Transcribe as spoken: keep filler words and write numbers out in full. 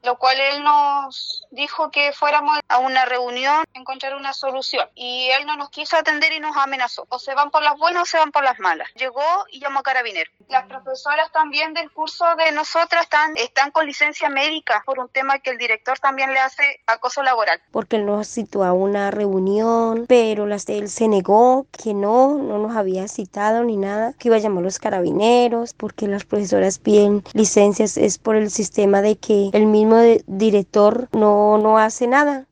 lo cual él nos dijo que fuéramos a una reunión, encontrar una solución. Y él no nos quiso atender y nos amenazó. O se van por las buenas o se van por las malas. Llegó y llamó a Carabineros. Las profesoras también del curso de nosotras están, están con licencia médica por un tema que el director también le hace acoso laboral. Porque él nos citó a una reunión, pero las, él se negó, que no, no nos había citado ni nada, que iba a llamar a los carabineros, porque las profesoras piden licencias, es por el sistema de que el mismo de- director no, no hace nada.